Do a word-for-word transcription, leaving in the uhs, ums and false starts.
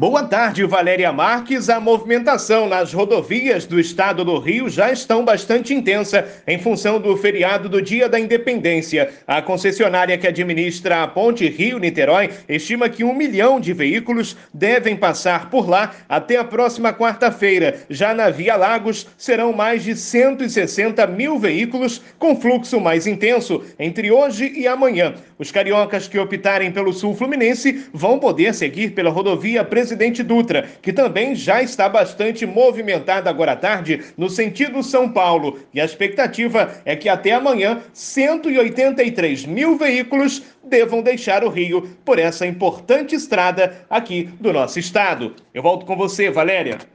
Boa tarde, Valéria Marques. A movimentação nas rodovias do estado do Rio já estão bastante intensa em função do feriado do Dia da Independência. A concessionária que administra a Ponte Rio-Niterói estima que um milhão de veículos devem passar por lá até a próxima quarta-feira. Já na Via Lagos, serão mais de cento e sessenta mil veículos com fluxo mais intenso entre hoje e amanhã. Os cariocas que optarem pelo sul fluminense vão poder seguir pela rodovia Presidente Dutra, que também já está bastante movimentada agora à tarde no sentido São Paulo. E a expectativa é que até amanhã cento e oitenta e três mil veículos devam deixar o Rio por essa importante estrada aqui do nosso estado. Eu volto com você, Valéria.